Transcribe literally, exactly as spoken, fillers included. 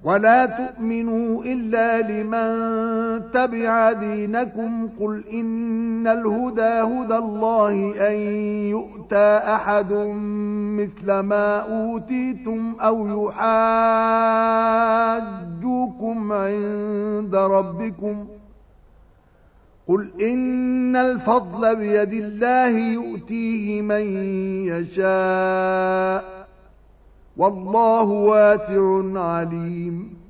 ولا تؤمنوا إلا لمن تبع دينكم قل إن الهدى هدى الله أن يؤتى أحد مثل ما أوتيتم أو يحاجوكم عند ربكم قل إن الفضل بيد الله يؤتيه من يشاء والله واسع عليم